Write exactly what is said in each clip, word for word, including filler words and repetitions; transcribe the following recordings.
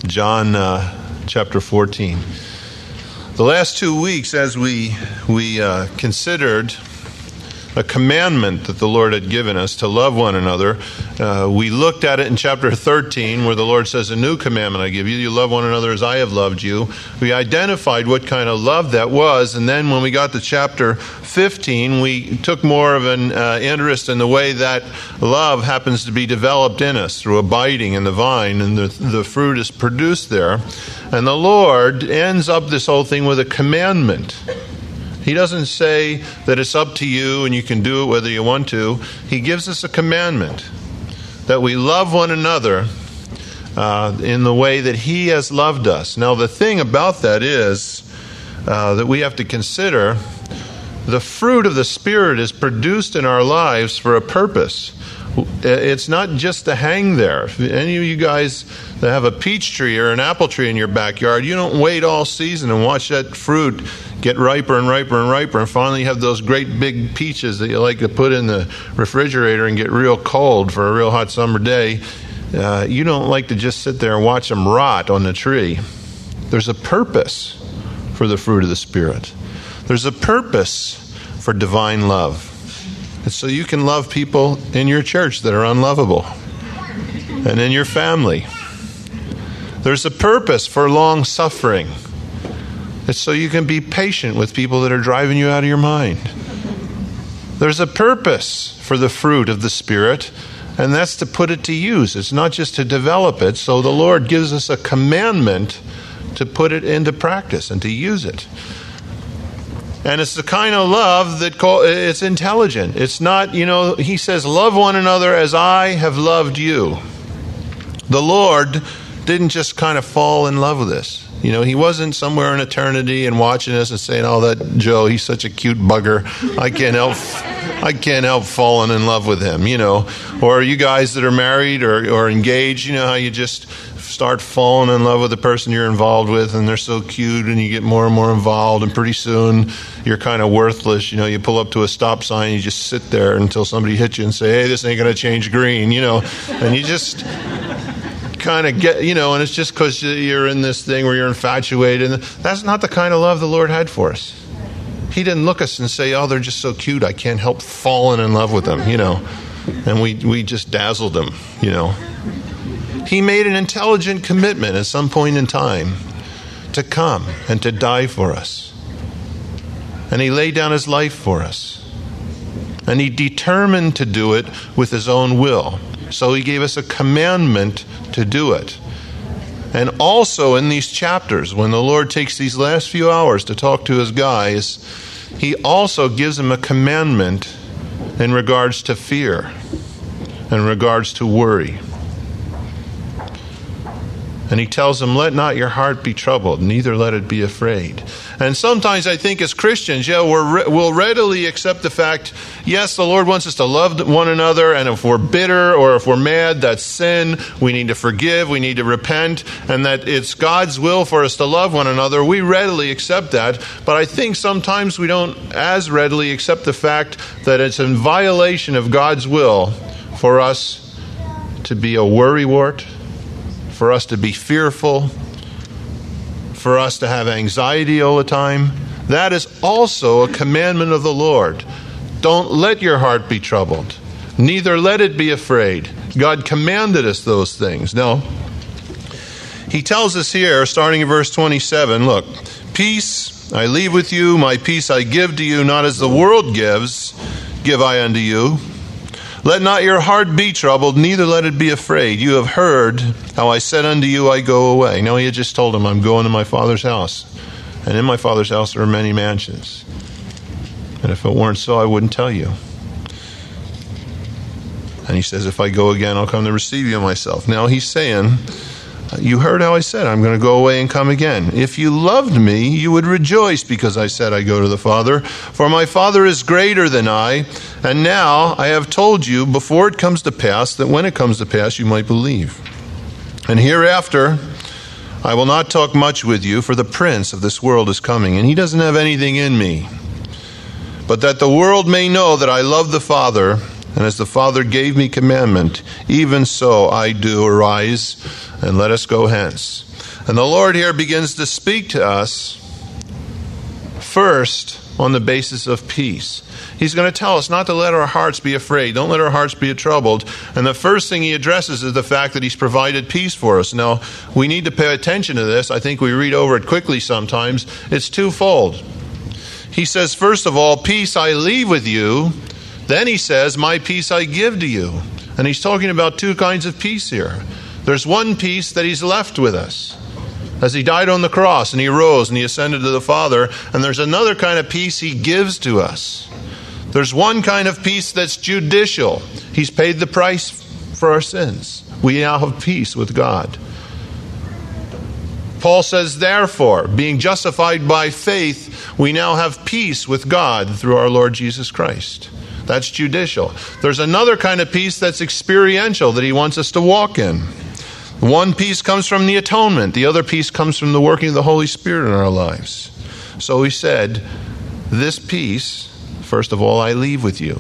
John uh, chapter fourteen. The last two weeks, as we we uh, considered a commandment that the Lord had given us to love one another, uh, we looked at it in chapter thirteen, where the Lord says, "A new commandment I give you: you love one another as I have loved you." We identified what kind of love that was, and then when we got to chapter fifteen, we took more of an uh, interest in the way that love happens to be developed in us through abiding in the vine, and the, the fruit is produced there. And the Lord ends up this whole thing with a commandment. He doesn't say that it's up to you and you can do it whether you want to. He gives us a commandment that we love one another uh, in the way that He has loved us. Now, the thing about that is uh, that we have to consider the fruit of the Spirit is produced in our lives for a purpose. It's not just to hang there. If any of you guys that have a peach tree or an apple tree in your backyard, you don't wait all season and watch that fruit get riper and riper and riper, and finally you have those great big peaches that you like to put in the refrigerator and get real cold for a real hot summer day. Uh, you don't like to just sit there and watch them rot on the tree. There's a purpose for the fruit of the Spirit. There's a purpose for divine love. It's so you can love people in your church that are unlovable, and in your family. There's a purpose for long suffering. It's so you can be patient with people that are driving you out of your mind. There's a purpose for the fruit of the Spirit, and that's to put it to use. It's not just to develop it. So the Lord gives us a commandment to put it into practice and to use it. And it's the kind of love that call, it's intelligent. It's not, you know, He says, love one another as I have loved you. The Lord didn't just kind of fall in love with us. You know, He wasn't somewhere in eternity and watching us and saying, "Oh, that Joe, he's such a cute bugger. I can't help, I can't help falling in love with him." You know, or you guys that are married or, or engaged, you know how you just start falling in love with the person you're involved with, and they're so cute, and you get more and more involved, and pretty soon you're kind of worthless. You know, you pull up to a stop sign, you just sit there until somebody hits you and say, "Hey, this ain't going to change green," you know, and you just kind of get, you know, and it's just because you're in this thing where you're infatuated. And that's not the kind of love the Lord had for us. He didn't look at us and say, "Oh, they're just so cute, I can't help falling in love with them," you know, and we, we just dazzled them, you know. He made an intelligent commitment at some point in time to come and to die for us. And He laid down His life for us. And He determined to do it with His own will. So He gave us a commandment to do it. And also in these chapters, when the Lord takes these last few hours to talk to His guys, He also gives them a commandment in regards to fear, in regards to worry. And He tells them, "Let not your heart be troubled, neither let it be afraid." And sometimes I think as Christians, yeah, we're re- we'll readily accept the fact, yes, the Lord wants us to love one another, and if we're bitter or if we're mad, that's sin. We need to forgive, we need to repent, and that it's God's will for us to love one another. We readily accept that, but I think sometimes we don't as readily accept the fact that it's in violation of God's will for us to be a worrywart, for us to be fearful, for us to have anxiety all the time. That is also a commandment of the Lord. Don't let your heart be troubled, neither let it be afraid. God commanded us those things. Now, He tells us here, starting in verse twenty-seven, look, "Peace I leave with you, my peace I give to you, not as the world gives, give I unto you. Let not your heart be troubled, neither let it be afraid. You have heard how I said unto you, I go away." Now He had just told him, "I'm going to my Father's house. And in my Father's house there are many mansions. And if it weren't so, I wouldn't tell you." And He says, "If I go again, I'll come to receive you myself." Now He's saying, you heard how I said, I'm going to go away and come again. If you loved me, you would rejoice because I said I go to the Father. For my Father is greater than I. And now I have told you before it comes to pass, that when it comes to pass, you might believe. And hereafter, I will not talk much with you, for the prince of this world is coming, and he doesn't have anything in me. But that the world may know that I love the Father, and as the Father gave me commandment, even so I do. Arise, and let us go hence. And the Lord here begins to speak to us first on the basis of peace. He's going to tell us not to let our hearts be afraid. Don't let our hearts be troubled. And the first thing he addresses is the fact that he's provided peace for us. Now, we need to pay attention to this. I think we read over it quickly sometimes. It's twofold. He says, first of all, peace I leave with you. Then he says, my peace I give to you. And he's talking about two kinds of peace here. There's one peace that he's left with us as he died on the cross and he rose and he ascended to the Father. And there's another kind of peace he gives to us. There's one kind of peace that's judicial. He's paid the price for our sins. We now have peace with God. Paul says, therefore, being justified by faith, we now have peace with God through our Lord Jesus Christ. That's judicial. There's another kind of peace that's experiential that he wants us to walk in. One peace comes from the atonement. The other peace comes from the working of the Holy Spirit in our lives. So he said, this peace, first of all, I leave with you.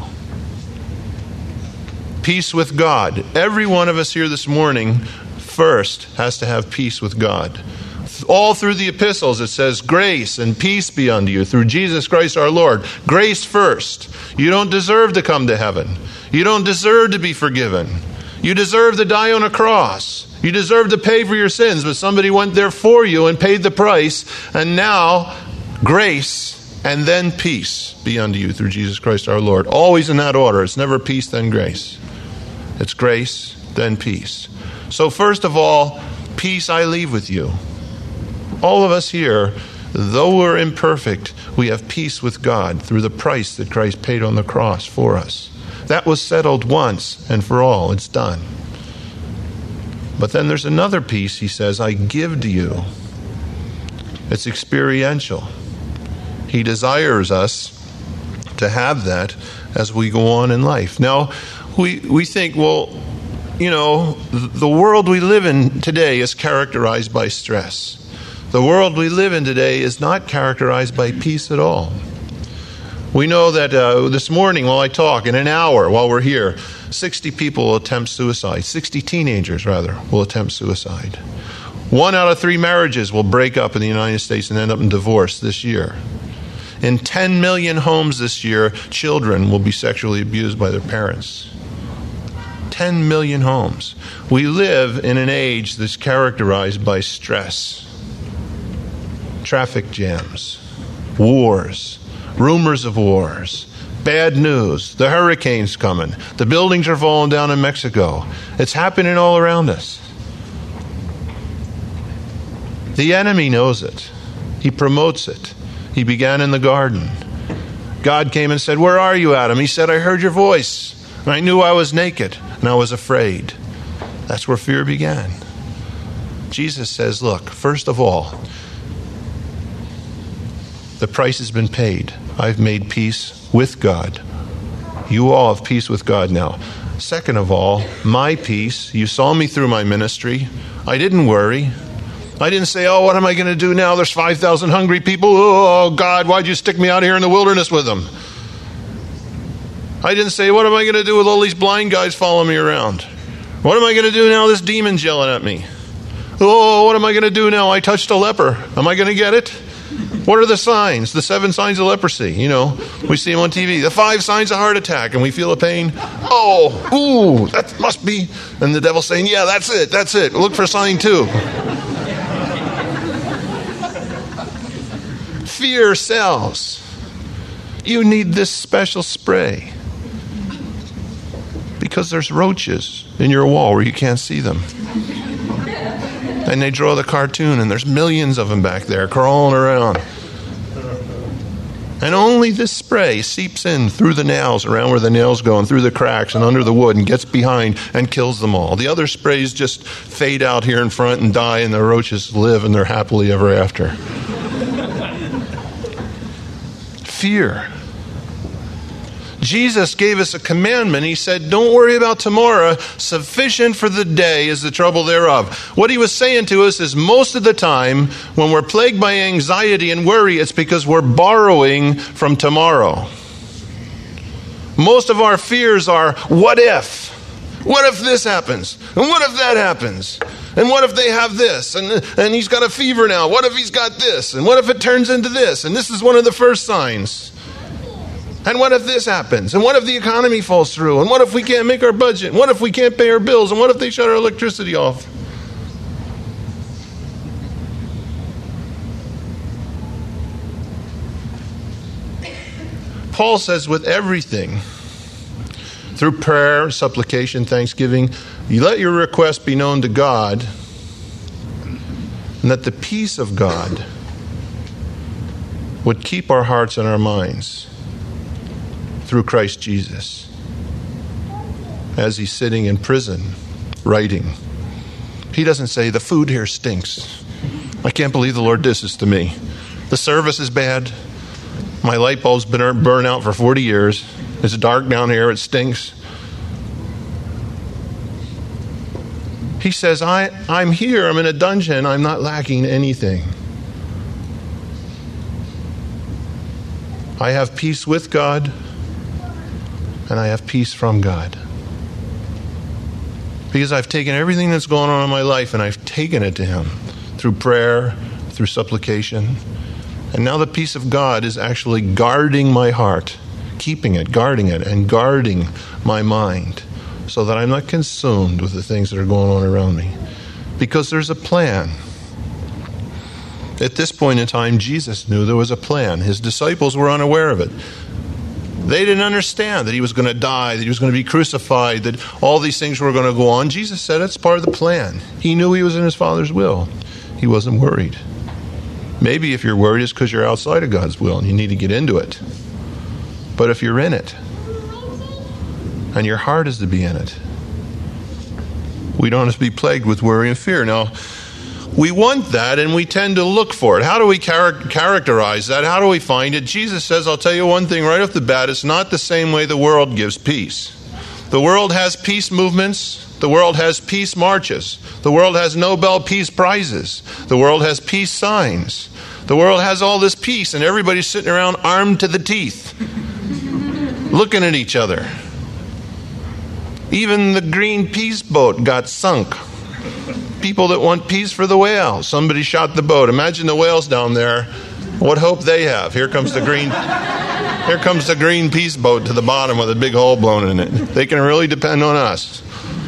Peace with God. Every one of us here this morning first has to have peace with God. All through the epistles it says, grace and peace be unto you through Jesus Christ our Lord. Grace first. You don't deserve to come to heaven. You don't deserve to be forgiven. You deserve to die on a cross. You deserve to pay for your sins, but somebody went there for you and paid the price, and now grace and then peace be unto you through Jesus Christ our Lord. Always in that order. It's never peace, then grace. It's grace, then peace. So first of all, peace I leave with you. All of us here, though we're imperfect, we have peace with God through the price that Christ paid on the cross for us. That was settled once and for all. It's done. But then there's another peace, he says, I give to you. It's experiential. He desires us to have that as we go on in life. Now, we, we think, well, you know, the world we live in today is characterized by stress. The world we live in today is not characterized by peace at all. We know that uh, this morning while I talk, in an hour while we're here, sixty people will attempt suicide. sixty teenagers, rather, will attempt suicide. One out of three marriages will break up in the United States and end up in divorce this year. In ten million homes this year, children will be sexually abused by their parents. ten million homes. We live in an age that's characterized by stress. Traffic jams, wars, rumors of wars, bad news, the hurricane's coming, the buildings are falling down in Mexico. It's happening all around us. The enemy knows it. He promotes it. He began in the garden. God came and said, where are you, Adam? He said, I heard your voice, and I knew I was naked, and I was afraid. That's where fear began. Jesus says, look, first of all, the price has been paid. I've made peace with God. You all have peace with God now. Second of all, my peace. You saw me through my ministry. I didn't worry. I didn't say, oh, what am I going to do now? There's five thousand hungry people. Oh, God, why'd you stick me out here in the wilderness with them? I didn't say, what am I going to do with all these blind guys following me around? What am I going to do now? This demon's yelling at me. Oh, what am I going to do now? I touched a leper. Am I going to get it? What are the signs? The seven signs of leprosy. You know, we see them on T V. The five signs of heart attack, and we feel the pain. Oh, ooh, that must be. And the devil's saying, yeah, that's it, that's it. Look for sign two. Fear sells. You need this special spray because there's roaches in your wall where you can't see them. And they draw the cartoon, and there's millions of them back there crawling around. And only this spray seeps in through the nails, around where the nails go, and through the cracks and under the wood, and gets behind and kills them all. The other sprays just fade out here in front and die, and the roaches live, and they're happily ever after. Fear. Jesus gave us a commandment. He said, don't worry about tomorrow. Sufficient for the day is the trouble thereof. What he was saying to us is most of the time when we're plagued by anxiety and worry, it's because we're borrowing from tomorrow. Most of our fears are, what if? What if this happens? And what if that happens? And what if they have this? And, and he's got a fever now. What if he's got this? And what if it turns into this? And this is one of the first signs. And what if this happens? And what if the economy falls through? And what if we can't make our budget? And what if we can't pay our bills? And what if they shut our electricity off? Paul says with everything, through prayer, supplication, thanksgiving, you let your request be known to God, and that the peace of God would keep our hearts and our minds through Christ Jesus. As he's sitting in prison, writing, he doesn't say, the food here stinks. I can't believe the Lord did this to me. The service is bad. My light bulb's been burned out for forty years. It's dark down here. It stinks. He says, I, I'm here. I'm in a dungeon. I'm not lacking anything. I have peace with God, and I have peace from God. Because I've taken everything that's going on in my life, and I've taken it to him through prayer, through supplication. And now the peace of God is actually guarding my heart, keeping it, guarding it, and guarding my mind so that I'm not consumed with the things that are going on around me. Because there's a plan. At this point in time, Jesus knew there was a plan. His disciples were unaware of it. They didn't understand that he was going to die, that he was going to be crucified, that all these things were going to go on. Jesus said it's part of the plan. He knew he was in his Father's will. He wasn't worried. Maybe if you're worried, it's because you're outside of God's will and you need to get into it. But if you're in it, and your heart is to be in it, we don't have to be plagued with worry and fear. Now, we want that and we tend to look for it. How do we char- characterize that? How do we find it? Jesus says, I'll tell you one thing right off the bat, it's not the same way the world gives peace. The world has peace movements. The world has peace marches. The world has Nobel Peace Prizes. The world has peace signs. The world has all this peace, and everybody's sitting around armed to the teeth, looking at each other. Even the green peace boat got sunk. People that want peace for the whale. Somebody shot the boat. Imagine the whales down there. What hope they have. Here comes the green here comes the green peace boat to the bottom with a big hole blown in it. They can really depend on us.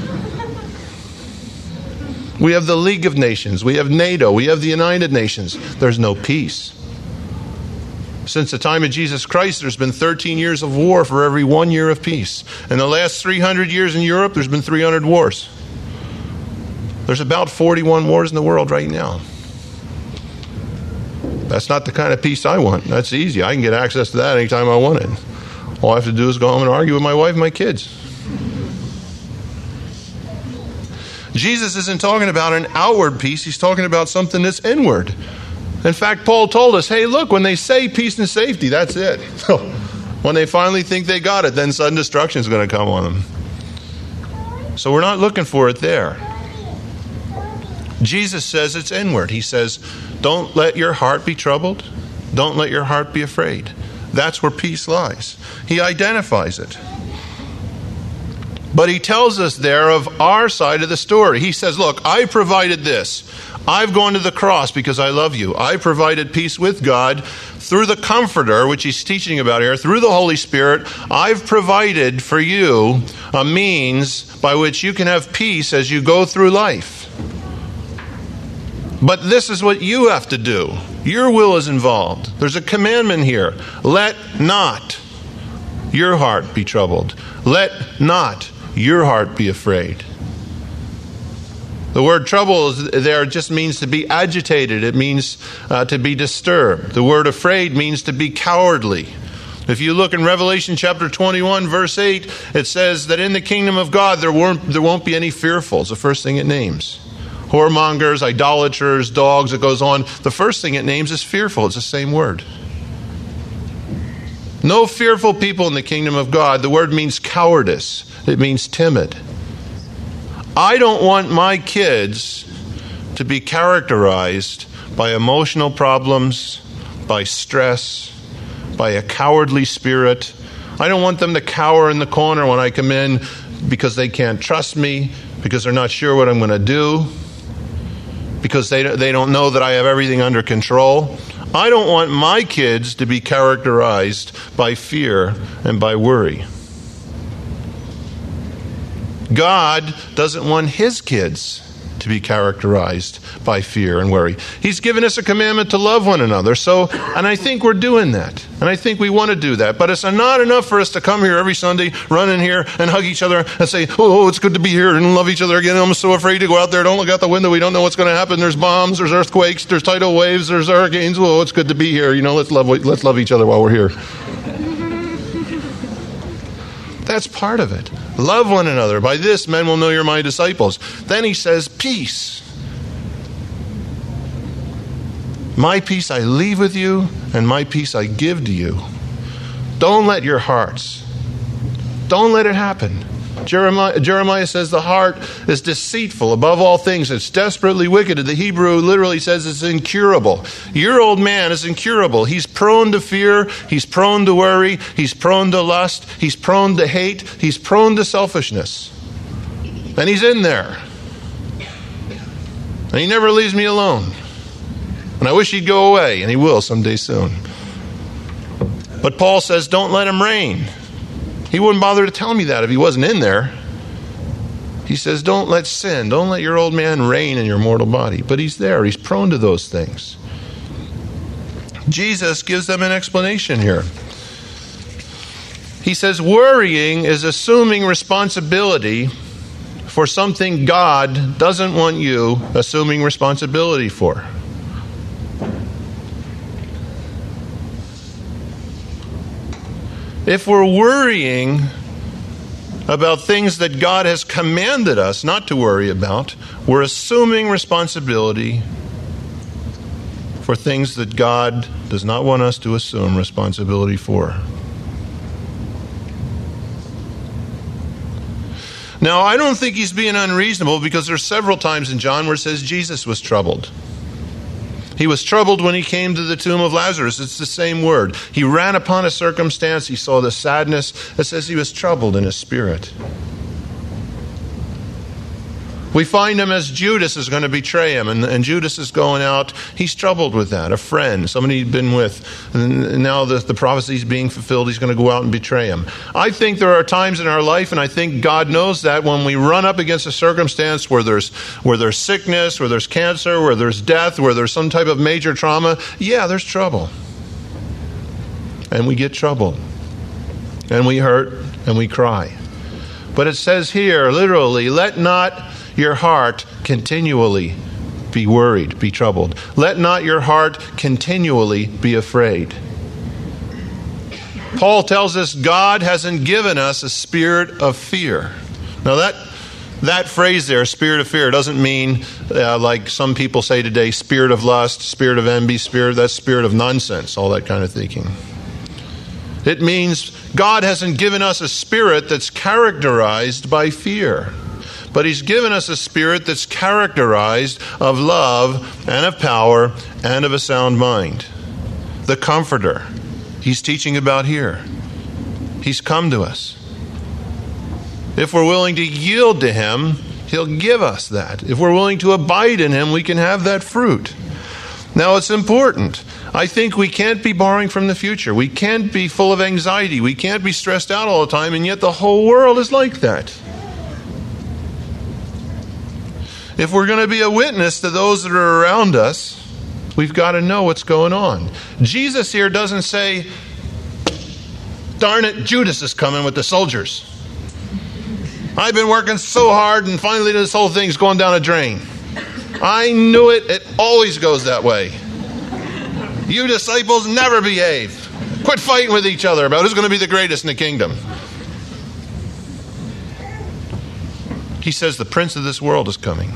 We have the League of Nations. We have NATO. We have the United Nations. There's no peace. Since the time of Jesus Christ, there's been thirteen years of war for every one year of peace. In the last three hundred years in Europe, there's been three hundred wars. There's about forty-one wars in the world right now. That's not the kind of peace I want. That's easy. I can get access to that anytime I want it. All I have to do is go home and argue with my wife and my kids. Jesus isn't talking about an outward peace. He's talking about something that's inward. In fact, Paul told us, hey, look, when they say peace and safety, that's it. When they finally think they got it, then sudden destruction is going to come on them. So we're not looking for it there. Jesus says it's inward. He says, don't let your heart be troubled. Don't let your heart be afraid. That's where peace lies. He identifies it. But he tells us there of our side of the story. He says, look, I provided this. I've gone to the cross because I love you. I provided peace with God through the Comforter, which he's teaching about here, through the Holy Spirit. I've provided for you a means by which you can have peace as you go through life. But this is what you have to do. Your will is involved. There's a commandment here. Let not your heart be troubled. Let not your heart be afraid. The word trouble there just means to be agitated. It means uh, to be disturbed. The word afraid means to be cowardly. If you look in Revelation chapter twenty-one, verse eight, it says that in the kingdom of God there won't, there won't be any fearful. It's the first thing it names. Whoremongers, idolaters, dogs, it goes on. The first thing it names is fearful. It's the same word. No fearful people in the kingdom of God. The word means cowardice. It means timid. I don't want my kids to be characterized by emotional problems, by stress, by a cowardly spirit. I don't want them to cower in the corner when I come in because they can't trust me, because they're not sure what I'm going to do, because they, they don't know that I have everything under control. I don't want my kids to be characterized by fear and by worry. God doesn't want his kids to be characterized by fear and worry. He's given us a commandment to love one another. So, and I think we're doing that. And I think we want to do that. But it's not enough for us to come here every Sunday, run in here and hug each other and say, oh, it's good to be here and love each other again. I'm so afraid to go out there. Don't look out the window. We don't know what's going to happen. There's bombs, there's earthquakes, there's tidal waves, there's hurricanes. Oh, it's good to be here. You know, let's love, let's love each other while we're here. That's part of it. Love one another. By this, men will know you're my disciples. Then he says, peace. My peace I leave with you, and my peace I give to you. Don't let your hearts, don't let it happen. Jeremiah, Jeremiah says the heart is deceitful above all things. It's desperately wicked. The Hebrew literally says it's incurable. Your old man is incurable. He's prone to fear. He's prone to worry. He's prone to lust. He's prone to hate. He's prone to selfishness. And he's in there. And he never leaves me alone. And I wish he'd go away, and he will someday soon. But Paul says, don't let him reign. He wouldn't bother to tell me that if he wasn't in there. He says, don't let sin, don't let your old man reign in your mortal body. But he's there. He's prone to those things. Jesus gives them an explanation here. He says, worrying is assuming responsibility for something God doesn't want you assuming responsibility for. If we're worrying about things that God has commanded us not to worry about, we're assuming responsibility for things that God does not want us to assume responsibility for. Now, I don't think he's being unreasonable, because there's several times in John where it says Jesus was troubled. He was troubled when he came to the tomb of Lazarus. It's the same word. He ran upon a circumstance. He saw the sadness. It says he was troubled in his spirit. We find him as Judas is going to betray him, and, and Judas is going out. He's troubled with that. A friend, somebody he'd been with, and now the, the prophecy is being fulfilled. He's going to go out and betray him. I think there are times in our life, and I think God knows that, when we run up against a circumstance where there's where there's sickness, where there's cancer, where there's death, where there's some type of major trauma, yeah, there's trouble. And we get troubled. And we hurt, and we cry. But it says here, literally, let not your heart continually be worried, be troubled. Let not your heart continually be afraid. Paul tells us God hasn't given us a spirit of fear. Now that that phrase there, spirit of fear, doesn't mean uh, like some people say today, spirit of lust, spirit of envy, spirit, that's spirit of nonsense, all that kind of thinking. It means God hasn't given us a spirit that's characterized by fear. But he's given us a spirit that's characterized of love and of power and of a sound mind. The Comforter he's teaching about here. He's come to us. If we're willing to yield to him, he'll give us that. If we're willing to abide in him, we can have that fruit. Now, it's important. I think we can't be borrowing from the future. We can't be full of anxiety. We can't be stressed out all the time, and yet the whole world is like that. If we're going to be a witness to those that are around us, we've got to know what's going on. Jesus here doesn't say, darn it, Judas is coming with the soldiers. I've been working so hard and finally this whole thing's going down a drain. I knew it. It always goes that way. You disciples never behave. Quit fighting with each other about who's going to be the greatest in the kingdom. He says the prince of this world is coming.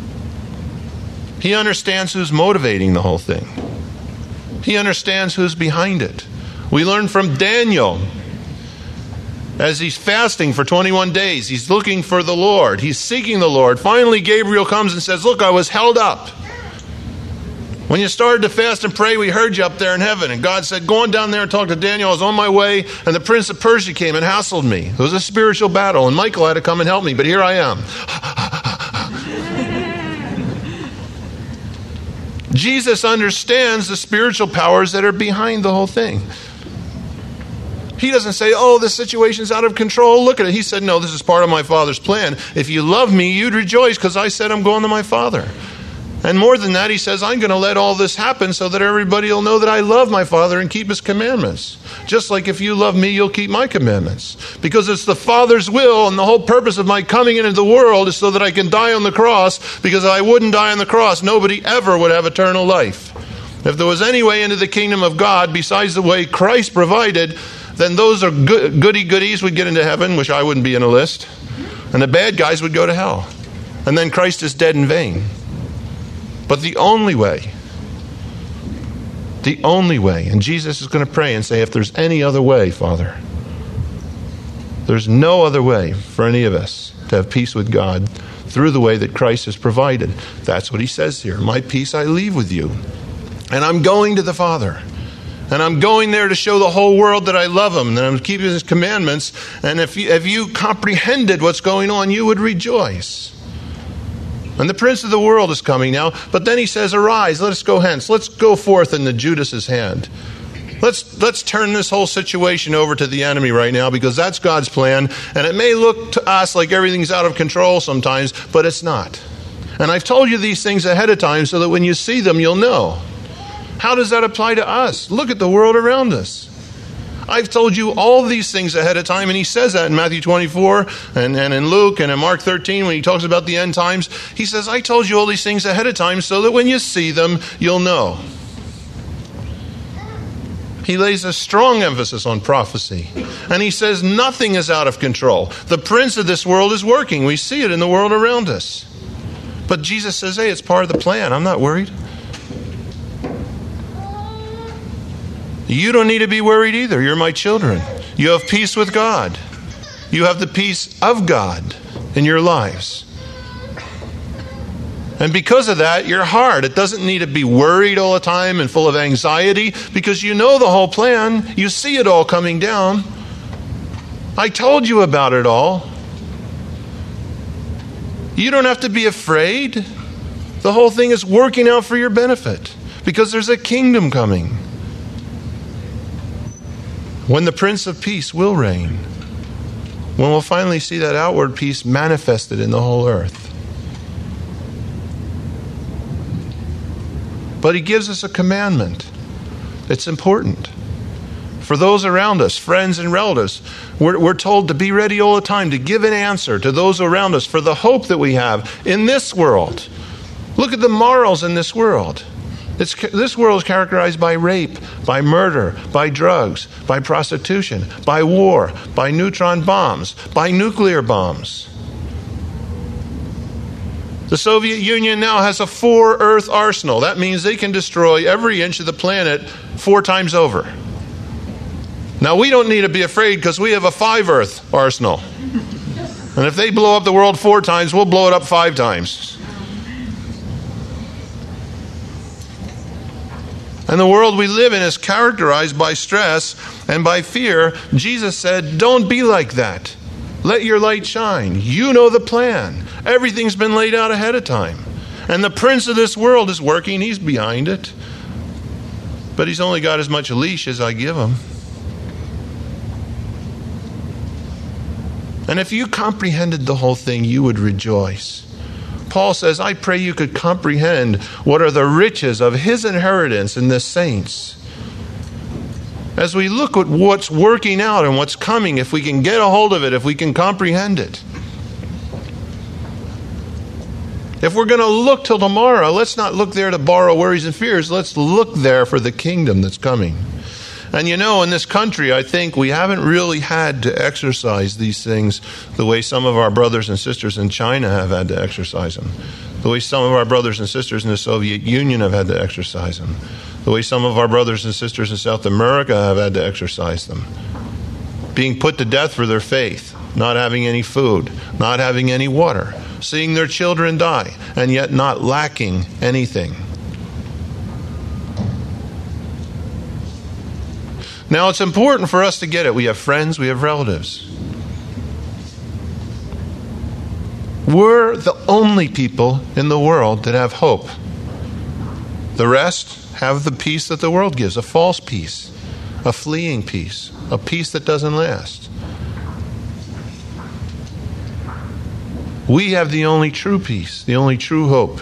He understands who's motivating the whole thing. He understands who's behind it. We learn from Daniel. As he's fasting for twenty-one days, he's looking for the Lord. He's seeking the Lord. Finally, Gabriel comes and says, look, I was held up. When you started to fast and pray, we heard you up there in heaven. And God said, go on down there and talk to Daniel. I was on my way, and the prince of Persia came and hassled me. It was a spiritual battle, and Michael had to come and help me, but here I am. Jesus understands the spiritual powers that are behind the whole thing. He doesn't say, oh, this situation's out of control. Look at it. He said, no, this is part of my Father's plan. If you love me, you'd rejoice because I said I'm going to my Father. And more than that, he says, I'm going to let all this happen so that everybody will know that I love my Father and keep his commandments. Just like if you love me, you'll keep my commandments. Because it's the Father's will, and the whole purpose of my coming into the world is so that I can die on the cross, because if I wouldn't die on the cross, nobody ever would have eternal life. If there was any way into the kingdom of God besides the way Christ provided, then those are good, goody goodies would get into heaven, which I wouldn't be in a list. And the bad guys would go to hell. And then Christ is dead in vain. But the only way, the only way, and Jesus is going to pray and say, if there's any other way, Father, there's no other way for any of us to have peace with God through the way that Christ has provided. That's what he says here. My peace I leave with you. And I'm going to the Father. And I'm going there to show the whole world that I love him, and I'm keeping his commandments. And if you, if you comprehended what's going on, you would rejoice. And the prince of the world is coming now. But then he says, arise, let us go hence. Let's go forth into Judas's hand. Let's, let's turn this whole situation over to the enemy right now, because that's God's plan. And it may look to us like everything's out of control sometimes, but it's not. And I've told you these things ahead of time so that when you see them, you'll know. How does that apply to us? Look at the world around us. I've told you all these things ahead of time, and he says that in Matthew twenty-four and, and in Luke and in Mark thirteen when he talks about the end times. He says, I told you all these things ahead of time so that when you see them, you'll know. He lays a strong emphasis on prophecy. And he says nothing is out of control. The prince of this world is working. We see it in the world around us. But Jesus says, hey, it's part of the plan. I'm not worried. You don't need to be worried either. You're my children. You have peace with God. You have the peace of God in your lives. And because of that, your heart, it doesn't need to be worried all the time and full of anxiety, because you know the whole plan. You see it all coming down. I told you about it all. You don't have to be afraid. The whole thing is working out for your benefit, because there's a kingdom coming. When the Prince of Peace will reign. When we'll finally see that outward peace manifested in the whole earth. But he gives us a commandment. It's important. For those around us, friends and relatives, we're, we're told to be ready all the time to give an answer to those around us for the hope that we have in this world. Look at the morals in this world. It's, this world is characterized by rape, by murder, by drugs, by prostitution, by war, by neutron bombs, by nuclear bombs. The Soviet Union now has a four-Earth arsenal. That means they can destroy every inch of the planet four times over. Now, we don't need to be afraid because we have a five-Earth arsenal. And if they blow up the world four times, we'll blow it up five times. And the world we live in is characterized by stress and by fear. Jesus said, don't be like that. Let your light shine. You know the plan. Everything's been laid out ahead of time. And the prince of this world is working. He's behind it. But he's only got as much leash as I give him. And if you comprehended the whole thing, you would rejoice. Paul says, I pray you could comprehend what are the riches of his inheritance in the saints. As we look at what's working out and what's coming, if we can get a hold of it, if we can comprehend it. If we're going to look till tomorrow, let's not look there to borrow worries and fears. Let's look there for the kingdom that's coming. And you know, in this country, I think we haven't really had to exercise these things the way some of our brothers and sisters in China have had to exercise them. The way some of our brothers and sisters in the Soviet Union have had to exercise them. The way some of our brothers and sisters in South America have had to exercise them. Being put to death for their faith, not having any food, not having any water, seeing their children die, and yet not lacking anything. Now, it's important for us to get it. We have friends, we have relatives. We're the only people in the world that have hope. The rest have the peace that the world gives, a false peace, a fleeing peace, a peace that doesn't last. We have the only true peace, the only true hope.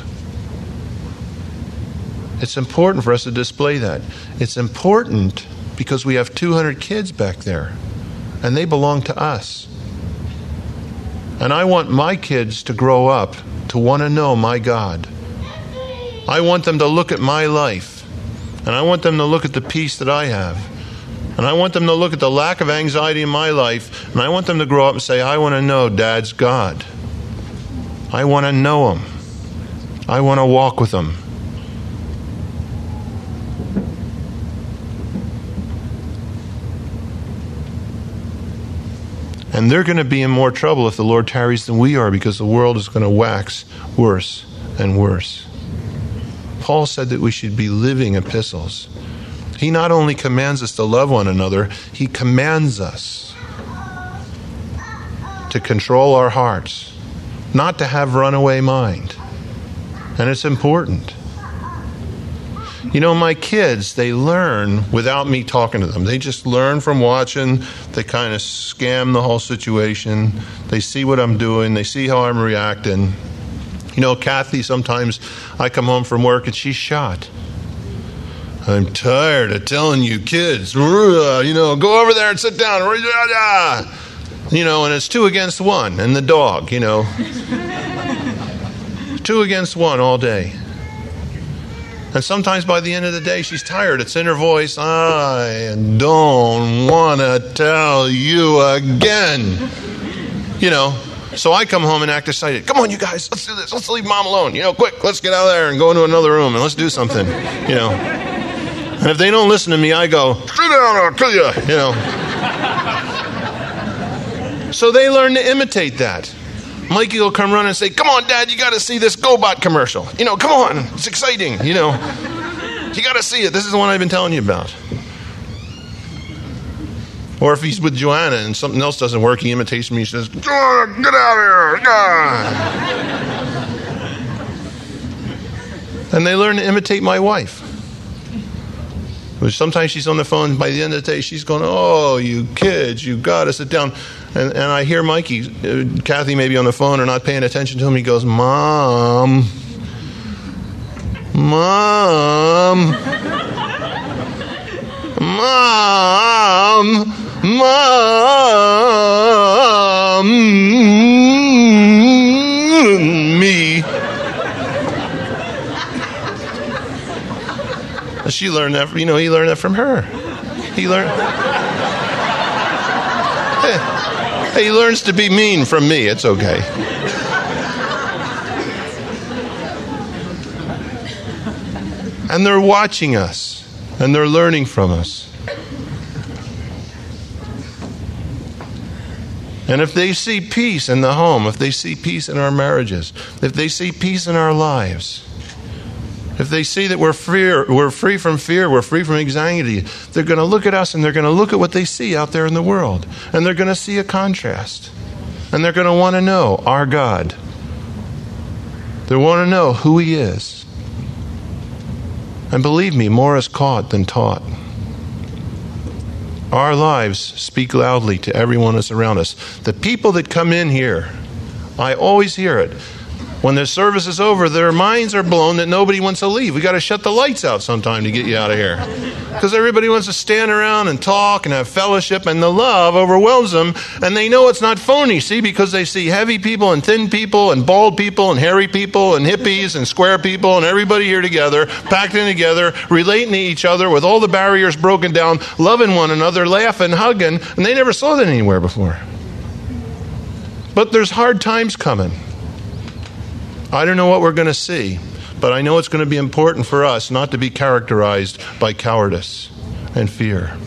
It's important for us to display that. It's important because we have two hundred kids back there, and they belong to us. And I want my kids to grow up to want to know my God. I want them to look at my life, and I want them to look at the peace that I have. And I want them to look at the lack of anxiety in my life, and I want them to grow up and say, I want to know Dad's God. I want to know Him. I want to walk with Him. And they're going to be in more trouble if the Lord tarries than we are, because the world is going to wax worse and worse. Paul said that we should be living epistles. He not only commands us to love one another, he commands us to control our hearts, not to have runaway mind. And it's important. You know, my kids, they learn without me talking to them. They just learn from watching. They kind of scam the whole situation. They see what I'm doing. They see how I'm reacting. You know, Kathy, sometimes I come home from work and she's shot. I'm tired of telling you kids, you know, go over there and sit down. You know, and it's two against one. And the dog, you know. Two against one all day. And sometimes by the end of the day, she's tired. It's in her voice. I don't want to tell you again. You know, so I come home and act excited. Come on, you guys, let's do this. Let's leave Mom alone. You know, quick, let's get out there and go into another room and let's do something. You know. And if they don't listen to me, I go, sit down or I'll kill you. You know. So they learn to imitate that. Mikey will come running and say, come on, Dad, you got to see this GoBot commercial. You know, come on, it's exciting, you know. You got to see it. This is the one I've been telling you about. Or if he's with Joanna and something else doesn't work, he imitates me. He says, Joanna, get out of here. And they learn to imitate my wife. Sometimes she's on the phone. By the end of the day, she's going, oh, you kids, you got to sit down. And, and I hear Mikey, uh, Kathy may be on the phone or not paying attention to him. He goes, Mom, Mom, Mom, Mom, me. She learned that, you know, he learned that from her. He learned. Hey, he learns to be mean from me. It's okay. And they're watching us, and they're learning from us. And if they see peace in the home, if they see peace in our marriages, if they see peace in our lives, if they see that we're free, we're free from fear, we're free from anxiety, they're going to look at us and they're going to look at what they see out there in the world. And they're going to see a contrast. And they're going to want to know our God. They want to know who He is. And believe me, more is caught than taught. Our lives speak loudly to everyone that's around us. The people that come in here, I always hear it. When the service is over, their minds are blown that nobody wants to leave. We got to shut the lights out sometime to get you out of here. Because everybody wants to stand around and talk and have fellowship, and the love overwhelms them, and they know it's not phony, see, because they see heavy people and thin people and bald people and hairy people and hippies and square people and everybody here together, packed in together, relating to each other with all the barriers broken down, loving one another, laughing, hugging, and they never saw that anywhere before. But there's hard times coming. I don't know what we're going to see, but I know it's going to be important for us not to be characterized by cowardice and fear.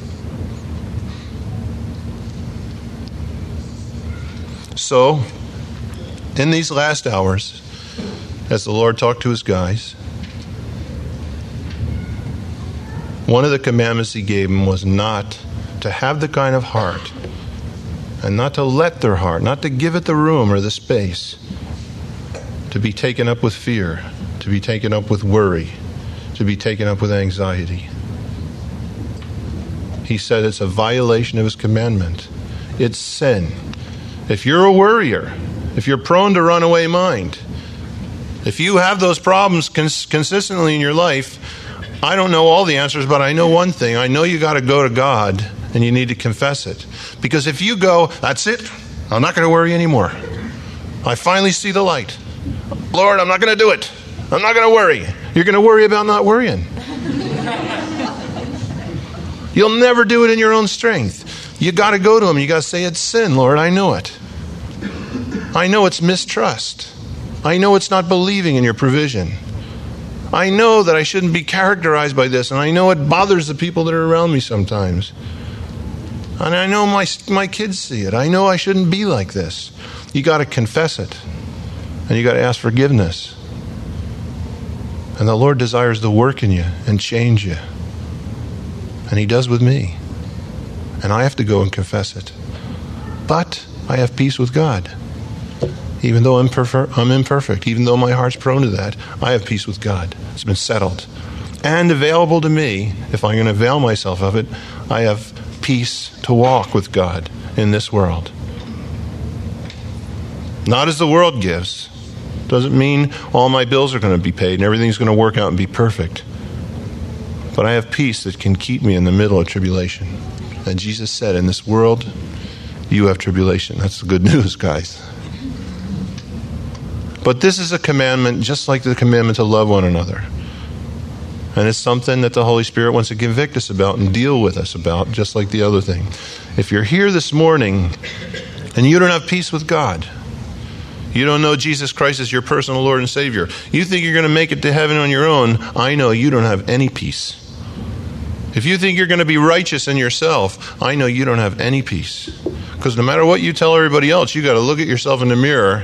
So, in these last hours, as the Lord talked to His guys, one of the commandments he gave them was not to have the kind of heart, and not to let their heart, not to give it the room or the space, to be taken up with fear, to be taken up with worry, to be taken up with anxiety. He said it's a violation of his commandment. It's sin. If you're a worrier, if you're prone to runaway mind, if you have those problems cons- consistently in your life, I don't know all the answers, but I know one thing. I know you got to go to God and you need to confess it. Because if you go, that's it, I'm not going to worry anymore. I finally see the light. Lord, I'm not going to do it. I'm not going to worry. You're going to worry about not worrying. You'll never do it in your own strength. You got to go to him. You got to say, it's sin, Lord. I know it. I know it's mistrust. I know it's not believing in your provision. I know that I shouldn't be characterized by this, and I know it bothers the people that are around me sometimes. And I know my my kids see it. I know I shouldn't be like this. You got to confess it, and you got to ask forgiveness. And the Lord desires to work in you and change you. And he does with me. And I have to go and confess it. But I have peace with God. Even though I'm, perfer- I'm imperfect, even though my heart's prone to that, I have peace with God. It's been settled. And available to me, if I'm going to avail myself of it, I have peace to walk with God in this world. Not as the world gives. Doesn't mean all my bills are going to be paid and everything's going to work out and be perfect. But I have peace that can keep me in the middle of tribulation. And Jesus said, in this world, you have tribulation. That's the good news, guys. But this is a commandment just like the commandment to love one another. And it's something that the Holy Spirit wants to convict us about and deal with us about, just like the other thing. If you're here this morning and you don't have peace with God, you don't know Jesus Christ as your personal Lord and Savior, you think you're going to make it to heaven on your own, I know you don't have any peace. If you think you're going to be righteous in yourself, I know you don't have any peace. Because no matter what you tell everybody else, you got to look at yourself in the mirror.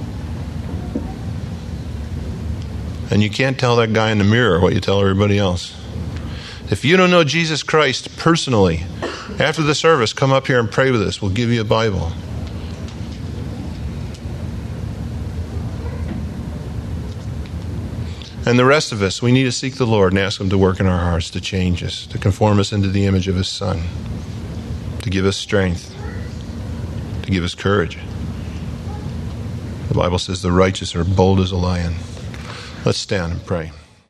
And you can't tell that guy in the mirror what you tell everybody else. If you don't know Jesus Christ personally, after the service, come up here and pray with us. We'll give you a Bible. And the rest of us, we need to seek the Lord and ask him to work in our hearts, to change us, to conform us into the image of his Son, to give us strength, to give us courage. The Bible says the righteous are bold as a lion. Let's stand and pray.